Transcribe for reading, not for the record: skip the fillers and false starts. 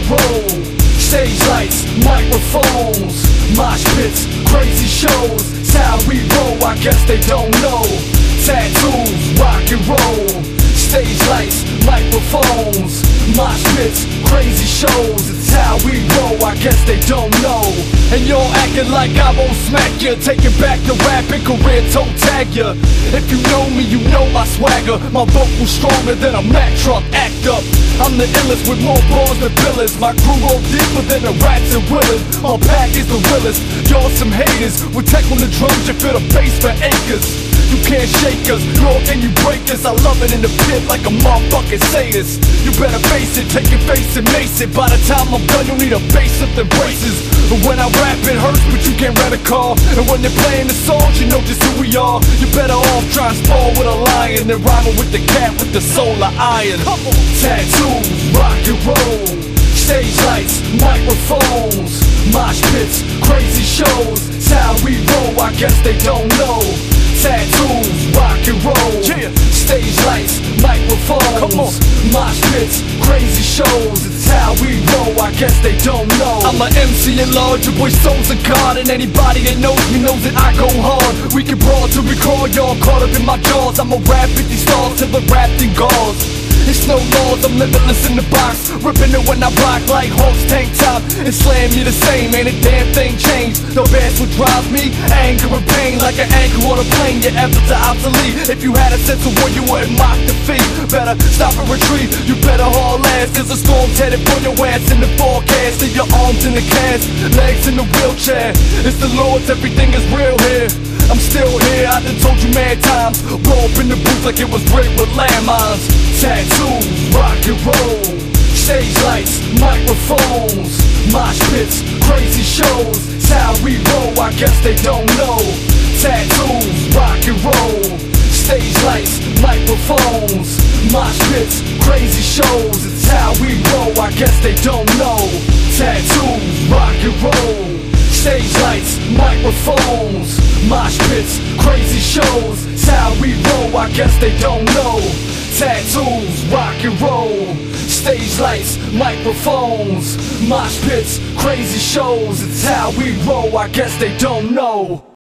and roll. Stage lights, microphones, mosh pits, crazy shows. It's how we roll, I guess they don't know. Tattoos, rock and roll. Stage lights, microphones, mosh pits, crazy shows. It's how we roll, I guess they don't know. And y'all acting like I won't smack ya, taking back the rapping career, toe tag ya. If you know me, you know my swagger. My vocal's stronger than a Mack truck, act up. I'm the illest with more bars than pillars. My crew roll deeper than the rats and willers. My pack is the realest. Y'all some haters. With tech on the drums, you feel the bass for acres. You can't shake us, nor can you break us. I love it in the pit like a motherfucking sadist. You better face it, take your face and mace it. By the time I'm done, you need a bass lift and braces. But when I rap it hurts, but you can't rent a car. And when they're playing the songs, you know just who we are. You better off trying to spar with a lion than rhyming with the cat with the soul of iron. Tattoos, rock and roll. Stage lights, microphones, mosh pits, crazy shows. It's how we roll, I guess they don't know. Tattoos, rock and roll. Stage lights, microphones, mosh pits, crazy shows. It's how we roll, I guess they don't know. I'm a MC and large, your boy Soul's a god. And anybody that knows me knows that I go hard. We can brawl to record, y'all caught up in my jaws. I'm a rap 50 stars till the wrapped in gauze. It's no laws, I'm limitless in the box. Ripping it when I rock like Hulk's tank top. And slam you the same, ain't a damn thing changed. The bass what drives me, anger and pain. Like an anchor on a plane, your efforts are obsolete. If you had a sense of war, you wouldn't mock defeat. Better stop and retreat, you better haul ass. There's a storm headed for your ass in the forecast. See your arms in the cast, legs in the wheelchair. It's the Lord's, everything is real here. I'm still here, I done told you mad times. Blow up in the booth like it was rigged with landmines. Tattoos, rock and roll. Stage lights, microphones, mosh pits, crazy shows. It's how we roll, I guess they don't know. Tattoos, rock and roll. Stage lights, microphones, mosh pits, crazy shows. It's how we roll, I guess they don't know. Tattoos, rock and roll. Stage lights, microphones, mosh pits, crazy shows. It's how we roll, I guess they don't know. Tattoos, rock and roll. Stage lights, microphones, mosh pits, crazy shows. It's how we roll, I guess they don't know.